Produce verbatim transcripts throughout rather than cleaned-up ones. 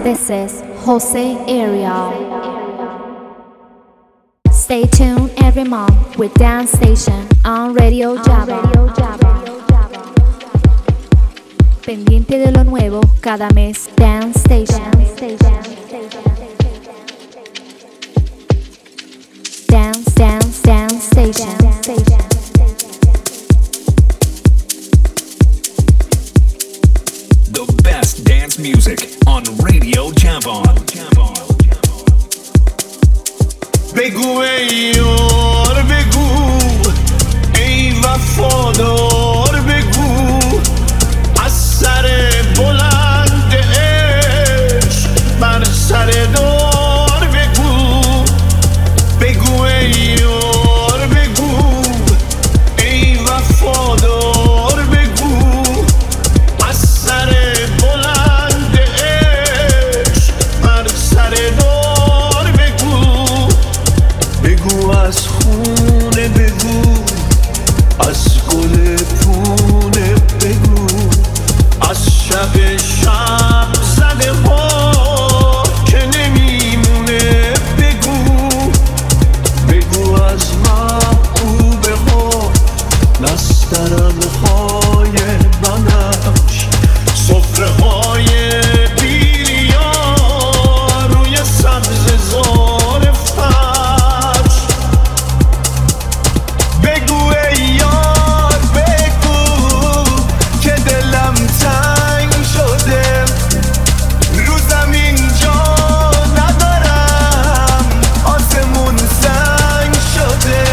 This is Jose Ariel. Stay tuned every month with Dance Station on Radio Java. Pendiente de lo nuevo cada mes. Dance Station. Dance, dance, dance station. The best dance music on Radio Javon. بگو ای یار بگو ای وفادار بگو از سر بلند عشق بر سر دار بگو بگو ای یار بگو ای وفادار بگو از سر بلند عشق بر سر دار بگو بگو از خونه بگو از گل پونه بگو از شب شب زده ها که نمیمونه بگو بگو از محبوبه ها نسترن های بنفش سفره های بیریا روی سبز زار فرش بگو ای یار بگو که دلم تنگ شده رو زمین جا ندارم آسمون سنگ شده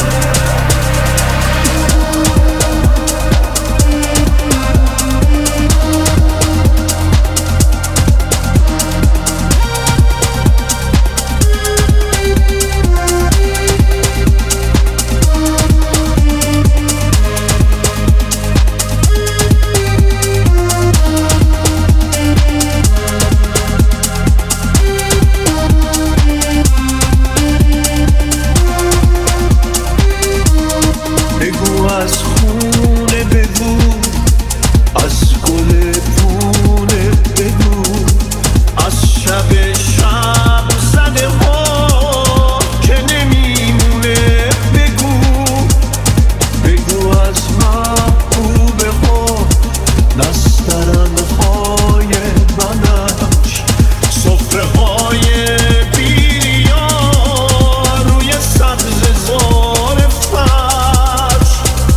بگو از خونه بگو از گل پونه بگو از شب شب زده ها که نمیمونه بگو بگو از محبوبه ها نسترن های بنفش سفره های بیریا روی سبز زار فرش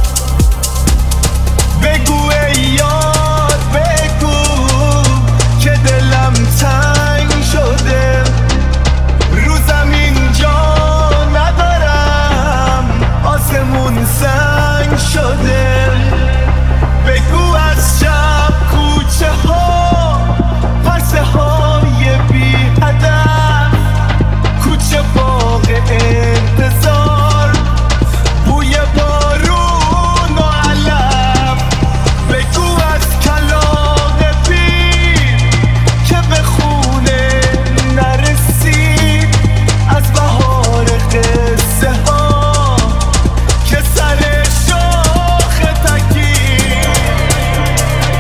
بگو ای یار بگو که دلم تنگ شده رو زمین جا ندارم آسمون سنگ شده بگو از شب کوچه ها پرسه های بی هدف کوچه باغ انتظار بوی بارون و علف بگو از کلاغ پیر که به خونه نرسید از بهار قصه ها که سر شاخ تکی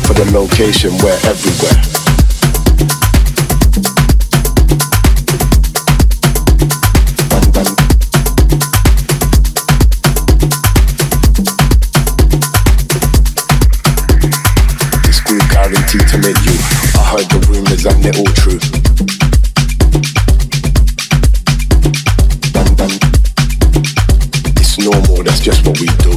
for the location, we're everywhere. This group guaranteed to make you. I heard the rumors and they're all true. Dun, dun. It's normal, that's just what we do.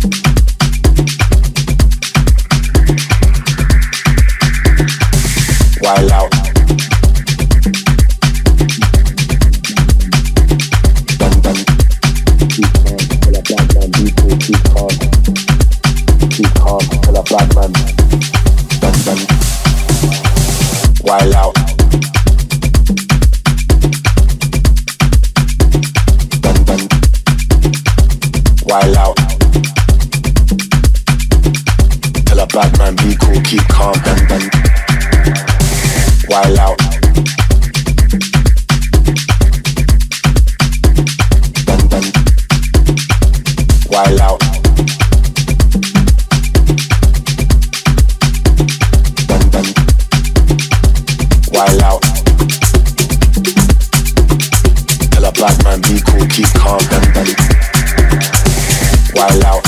While out. Dun, dun. Keep calm, tell a bad man, be cool, keep calm. Keep calm, tell a bad man. Dun, dun. While out. Dun, dun. While out. Tell a bad man, be cool, keep calm. Dun, dun. While out. Dun, dun. While out. Dun, dun. While out. Tell a bad man, be cool, keep calm. Dun, dun. While out.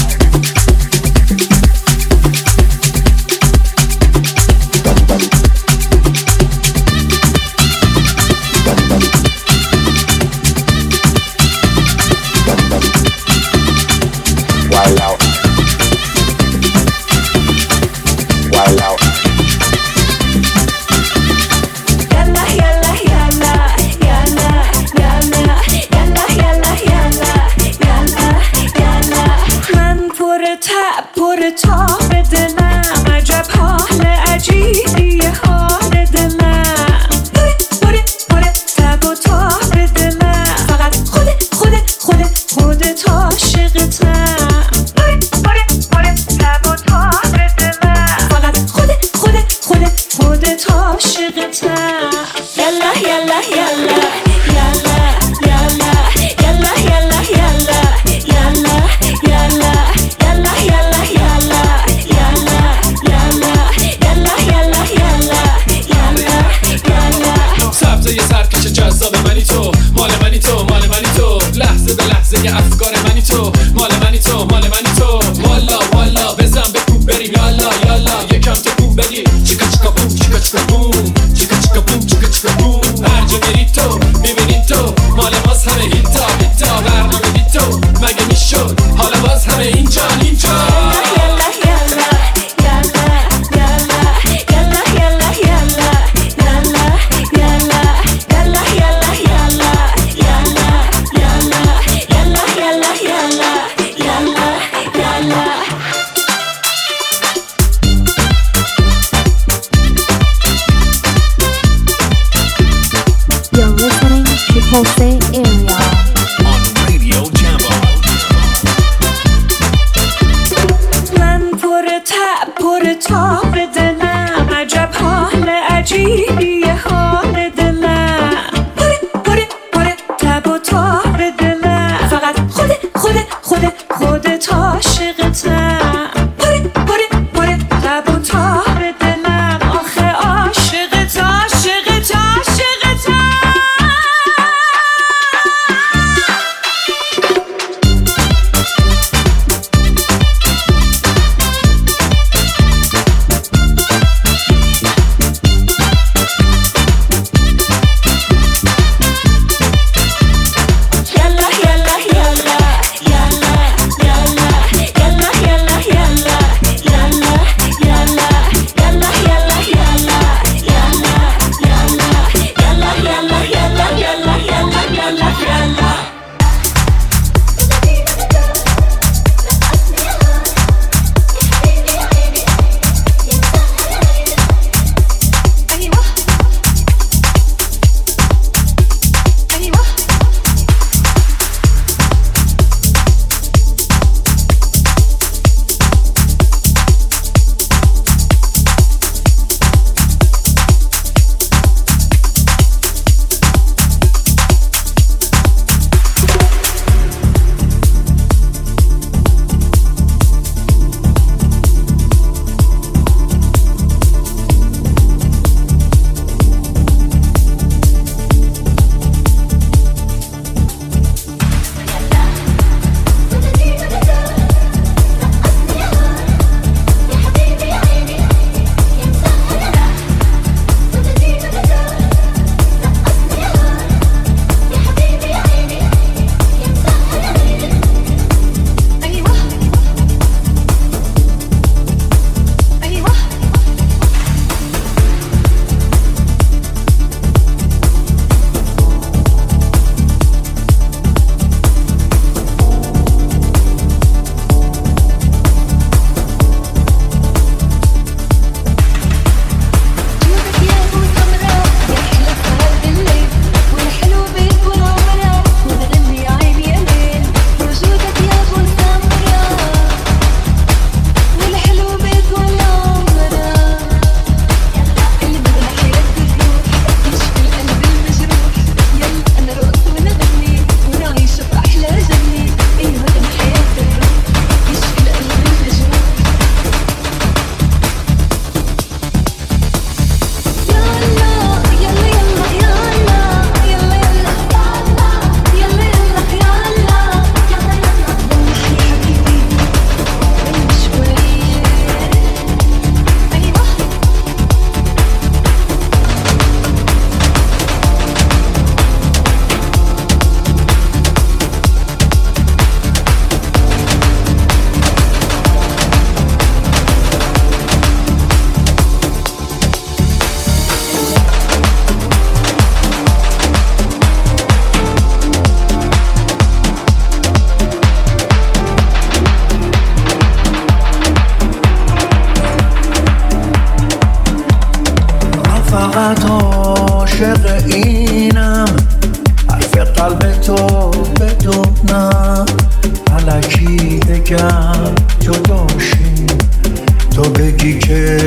فقط عاشق اینم، حرف قلب تو بدونم، الکی بگم جداشیم، تو بگی که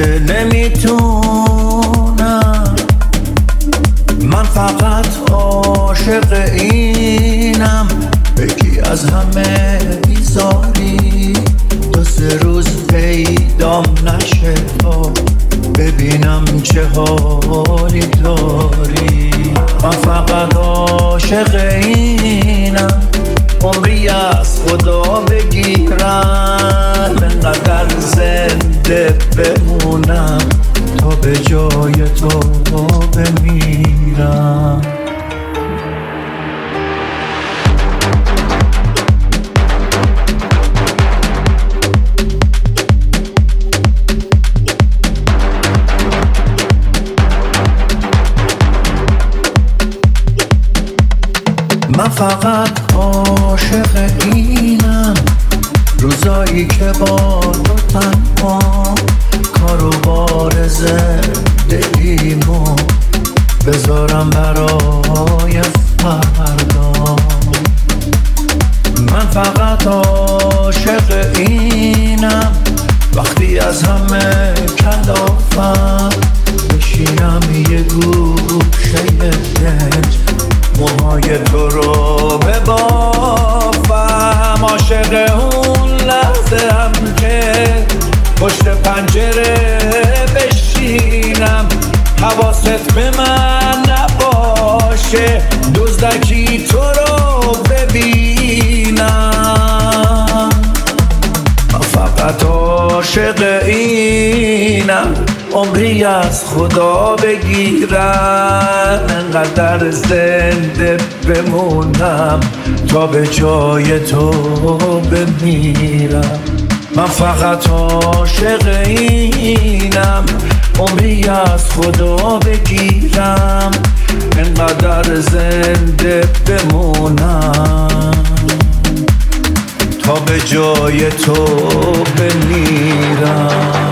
نمیتونم. من فقط عاشق اینم، بگی از همه بیزاری، دو سه روز پیدام نشه تا ببینم چه حالی داری. من فقط عاشق اینم، عمری از خدا بگیرم، انقدر زنده بمونم تا به جای تو بمیرم. من فقط عاشق اینم، روزایی که با تو تنها، کار و بار زندگیمو بذارم برای فردا. من فقط عاشق اینم، وقتی از همه کلافم بشینم یه گوشه دنج، موهای تو رو ببافم. عاشق اون لحظه هم که پشت پنجره بشینم، حواست به من نباشه، دزدکی تو رو ببینم. من فقط عاشق اینم، عمری از خدا بگیرم، انقدر زنده بمونم تا به جای تو بمیرم. من فقط عاشق اینم، عمری از خدا بگیرم، انقدر زنده بمونم تا به جای تو بمیرم.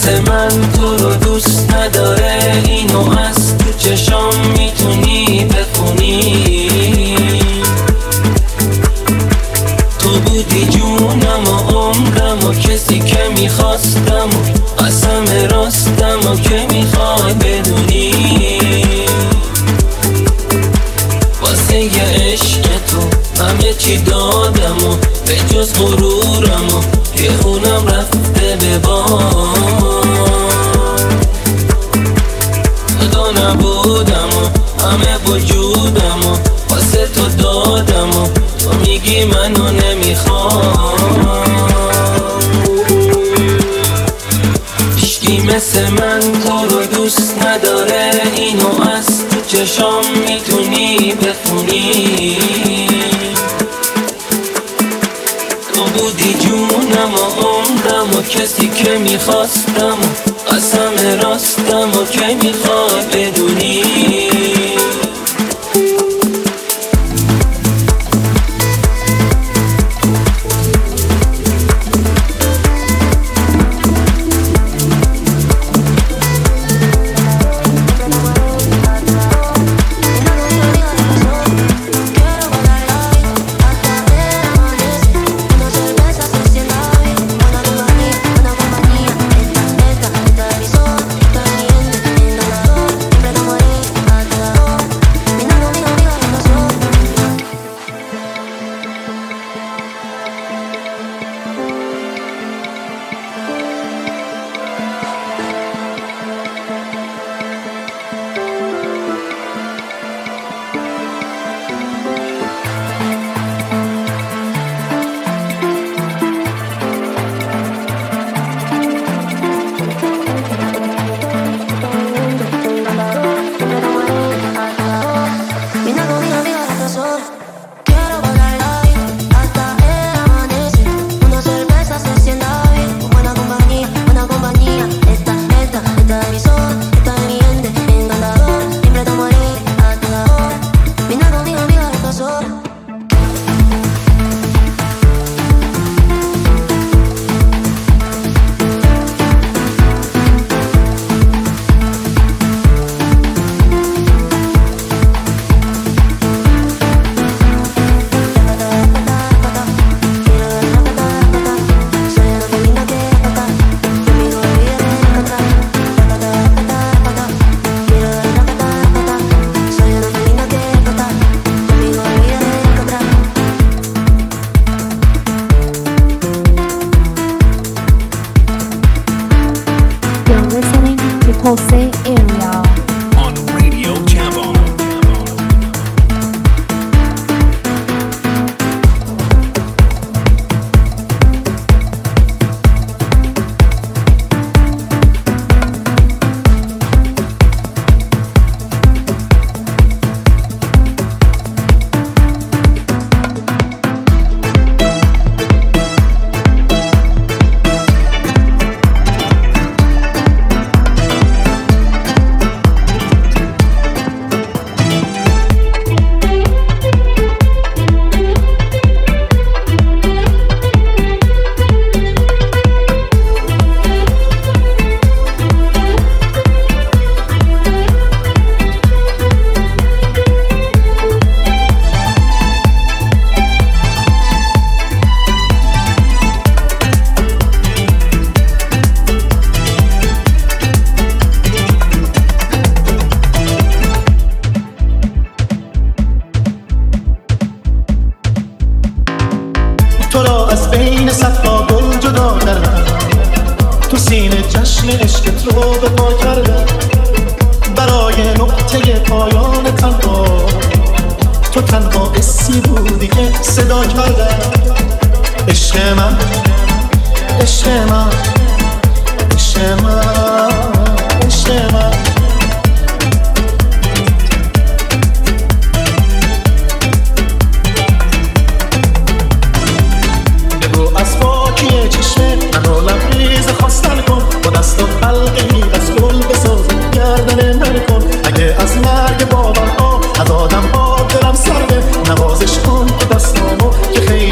مثل من تو رو دوست نداره، اینو از تو چشام میتونی بخونی. تو بودی جونم و عمرم و کسی که میخواستم و قسم راستم و که میخوای بدونی. واسه یه عشق تو همه چی دادم و به جز غرورم و یه خونم رفته به باد. خدا نبودم و همه وجودم و واسه تو دادم و تو میگی منو نمیخوام. هیچکی مثل من تو رو دوست نداره، اینو از تو چشام میتونی بخونی. تو بودی جونم و عمرم و کسی که میخواستم و قسم راستم و که میخوای بدونی. Jose area. On Radio Jambon.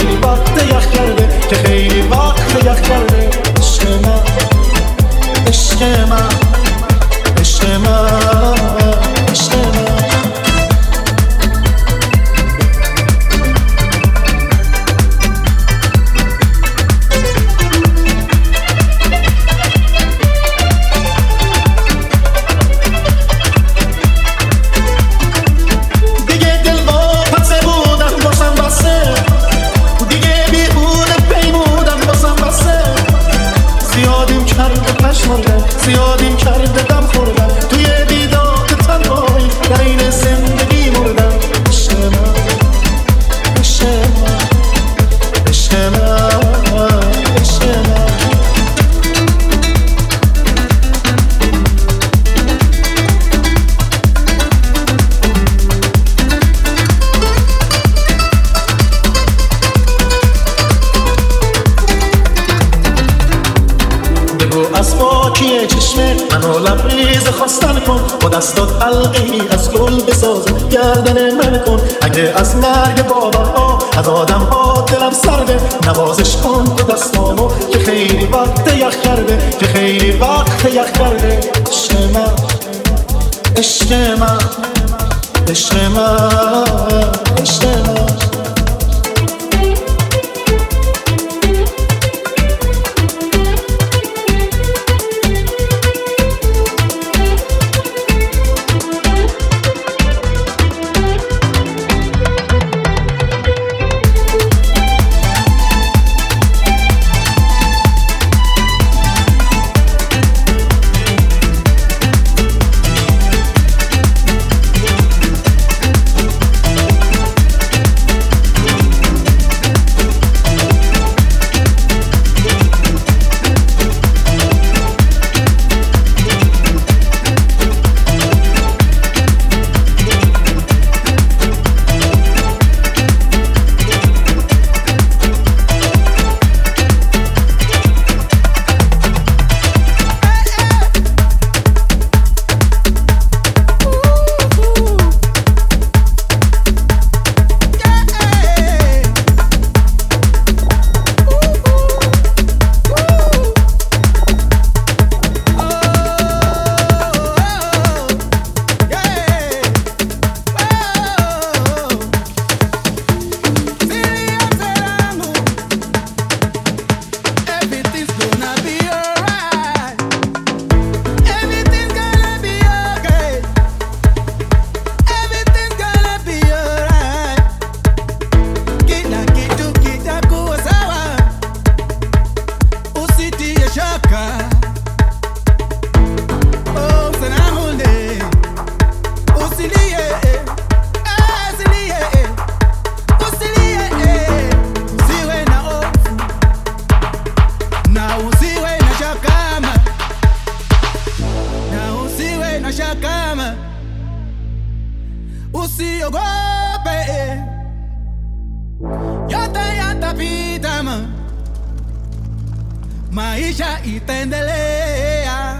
که خیلی وقت یخ کرده. عشق من عشق حلقی از گل بسازه گردن من کن اگه از مرگ بابا از آدم ها دلم سرده نوازش کن تو دستامو که خیلی وقت یخ کرده که خیلی وقت یخ کرده عشق من عشق من عشق من عشق من maisha itaendelea,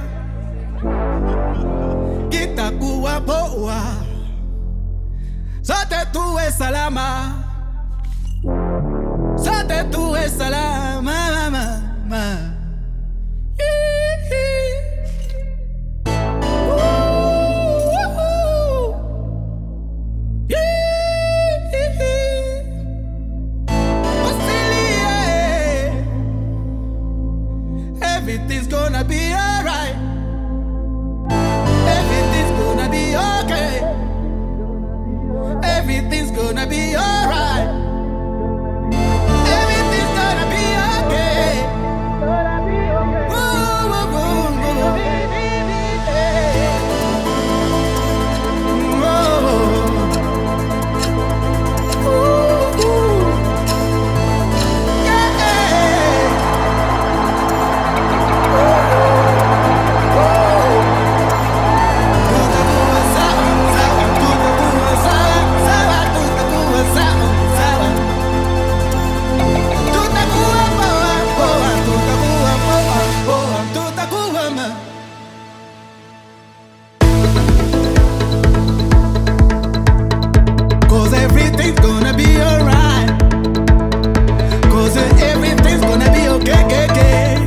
kitakuwa poa, sote tuwe salama, sote tuwe salama, mama, mama. Everything's gonna be alright. Everything's gonna be okay. Everything's gonna be alright. Everything's gonna be okay. Ooh, ooh, ooh, ooh. Ooh, ooh. Yeah. Cause everything's gonna be alright. Cause everything's gonna be okay, okay, okay.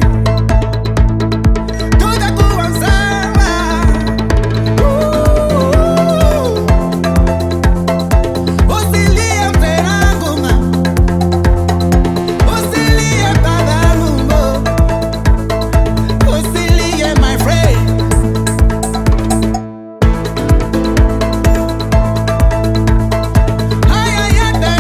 Ay, ay, ay,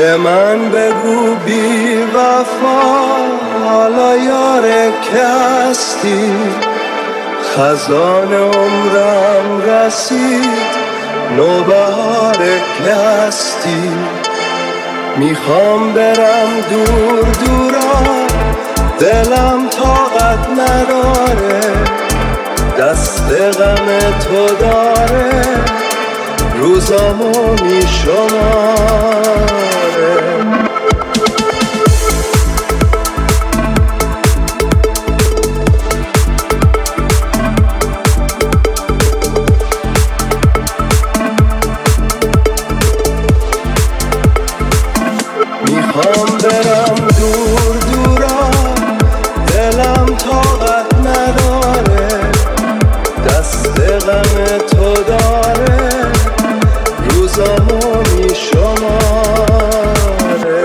به من بگو بی وفا حالا یار که هستی خزان عمرم رسید نوبهار که هستی میخوام برم دور دورا دلم طاقت نداره دست غم تو داره روزامو میشماره میخوام برم دور دورا دلم طاقت نداره دست غم تو داره روزامو میشماره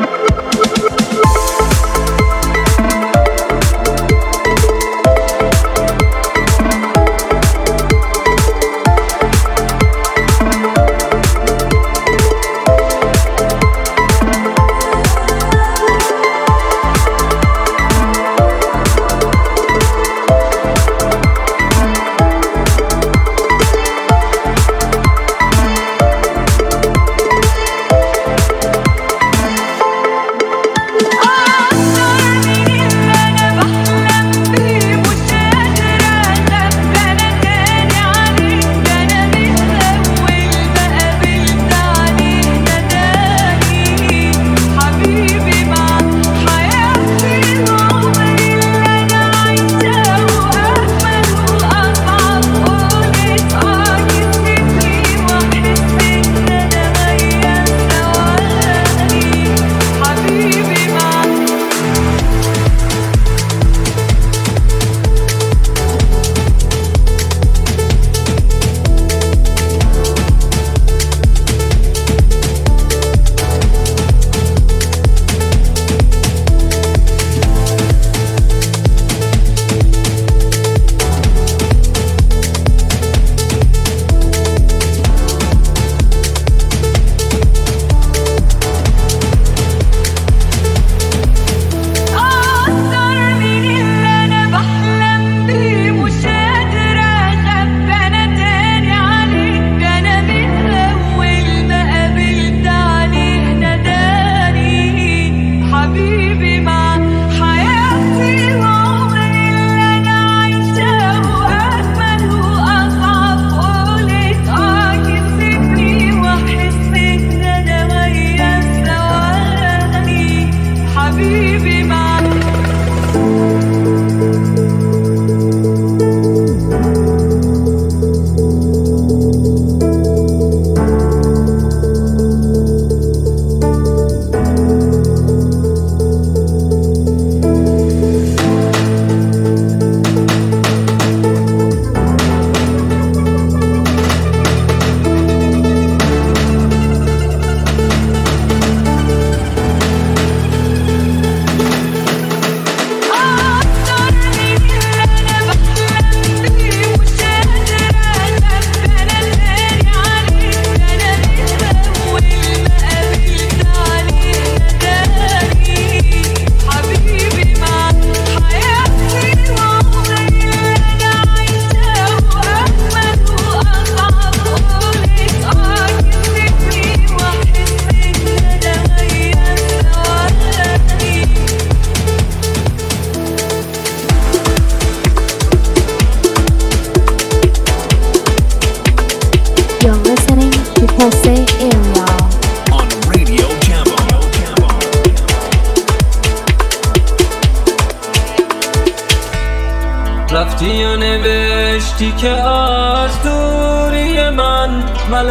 رفتی و نوشتی که از دوری من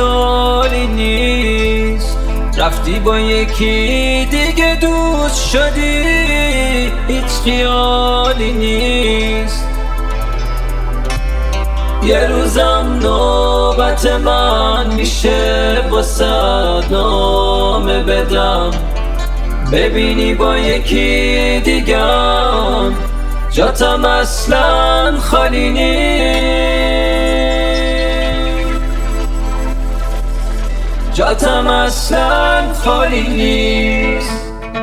ملالی نیست رفتی با یکی دیگه دوست شدی هیچ خیالی نیست یه روزم نوبت من میشه واسه نامه بدم ببینی با یکی دیگم جاتم اصلا خالی نیست جاتم اصلا خالی نیست.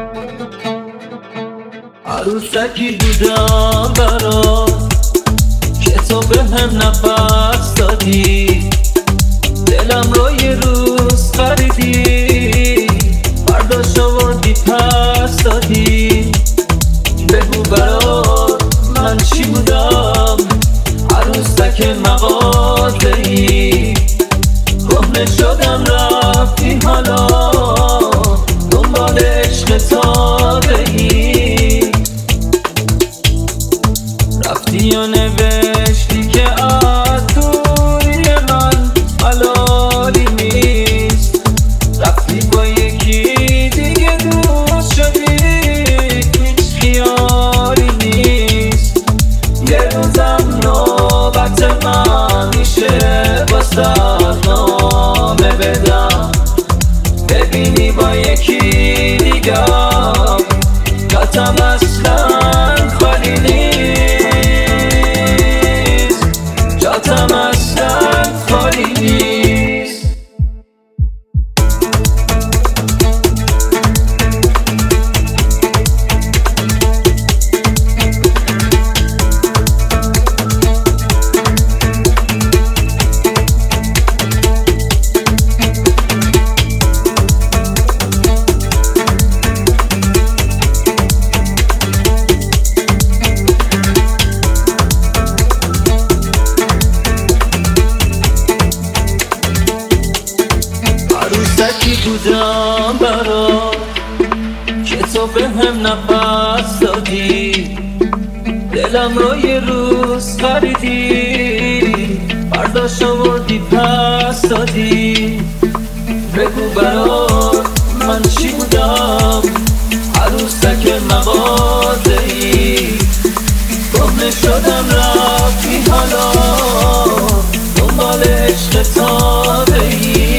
عروسکی بودم برات که تو به هم نفس دادی، دلم رو یه روز خریدی، برداشت آوردی پس دادی. بگو برات من چی بودم، عروسک مغازه‌ای، کهنه شدم رفتی حالا دنبال عشق تازه‌ای. رفتی و نوشتی که از دوری من حلالی نیست، رفتی با یکی دیگه دوست شدی، هیچ خیالی نیست. یه روزم نوبت من میشه واسه نامه بدم، ببینی با یکی دیگه جاتم اصلا خالی نیست، جاتم اصلا خالی نیست. عروسکی بودم برات که تو به هم نفس دادی، دلم رو یه روز خریدی، برداشت آوردی پس دادی. بگو برات من چی بودم، عروسک مغازه‌ای، کهنه شدم رفتی حالا دنبال عشق تازه‌ای.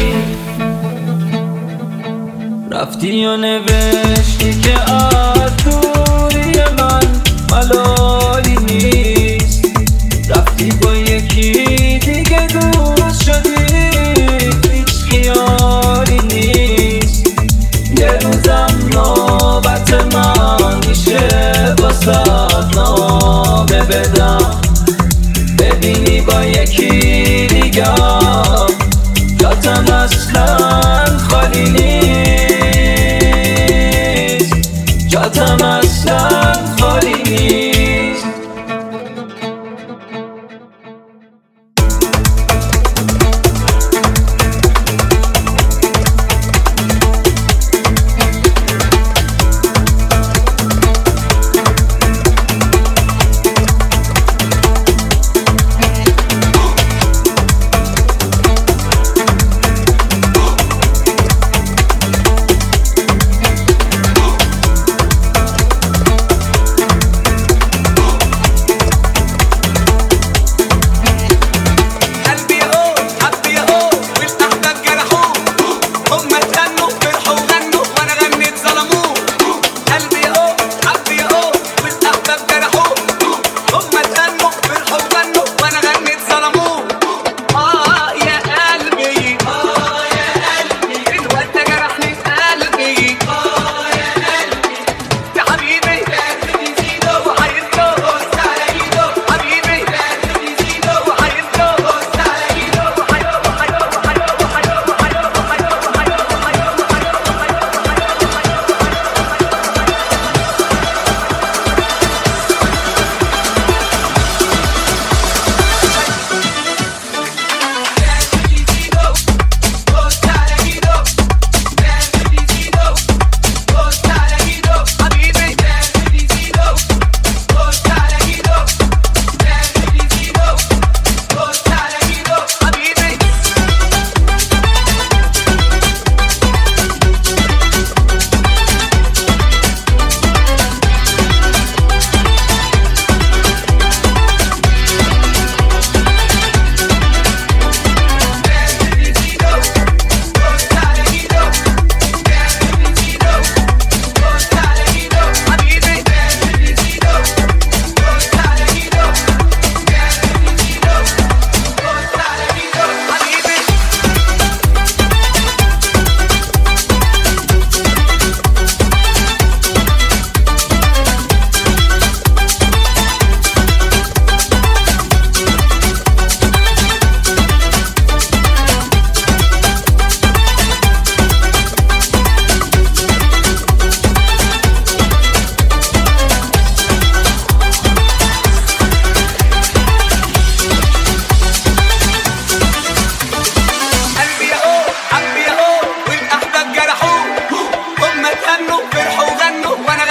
رفتی و نوشتی که از دوری من ملالی نیست، رفتی با یکی دیگه دوست شدی، هیچ خیالی نیست. یه روزم نوبت من میشه واسه نامه بدم، ببینی با یکی دیگه جاتم اصلا خالی نیست، جاتم اصلا خالی نیست.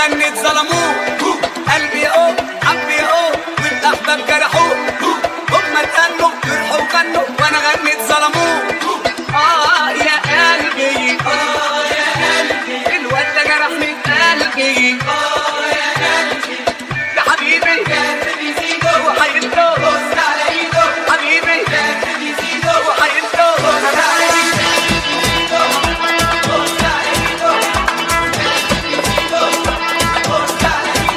غنت ظلموه قلبي اهو حبي اهو والاحباب جرحوه هما اتهنوا فرحوا وغنوا وانا غنت ظلموه اه يا قلبي اه يا قلبي الواد ده جرحني قلبي اه يا قلبي يا حبيبي يا قلبي زيدو وحيدو بص على ايده حبيبي يا قلبي زيدو وحيدو بص على ايده بص على ايده بص على ايده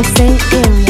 Jose in